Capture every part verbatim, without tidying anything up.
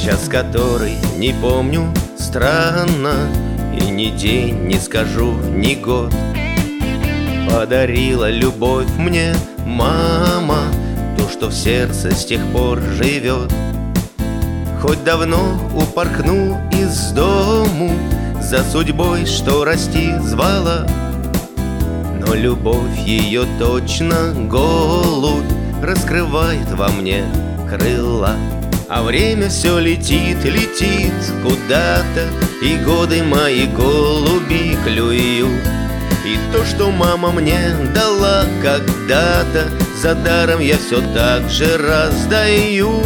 час который не помню, странно, и ни день не скажу, ни год. Подарила любовь мне мама, то, что в сердце с тех пор живет. Хоть давно упорхнул из дому, за судьбой, что расти звала, но любовь ее точно голубь раскрывает во мне крыла. А время все летит, летит куда-то, и годы мои голуби клюют. И то, что мама мне дала когда-то, за даром я все так же раздаю.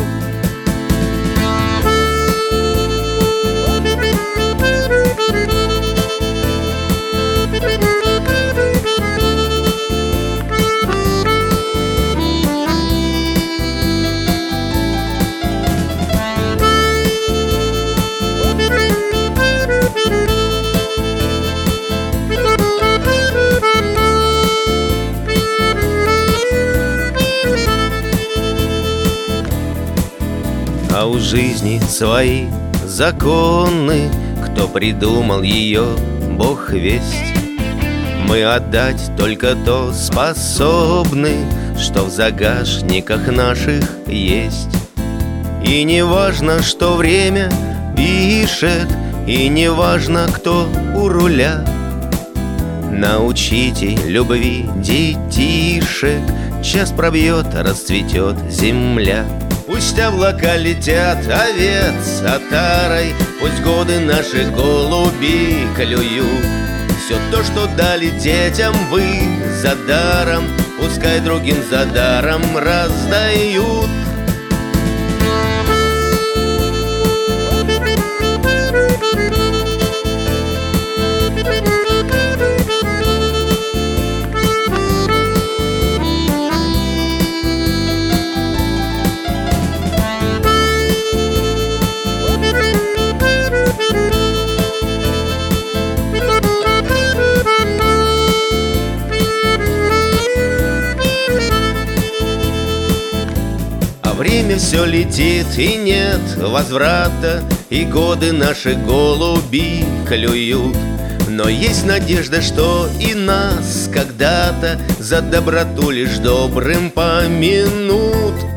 А у жизни свои законы, кто придумал ее, Бог весть. Мы отдать только то способны, что в загашниках наших есть. И не важно, что время пишет, и не важно, кто у руля. Научите любви детишек, час пробьет, расцветет земля. Пусть облака летят овец отарой, пусть годы наши голуби клюют. Все то, что дали детям вы за даром, пускай другим за даром раздают. Время все летит, и нет возврата, и годы наши голуби клюют. Но есть надежда, что и нас когда-то за доброту лишь добрым помянут.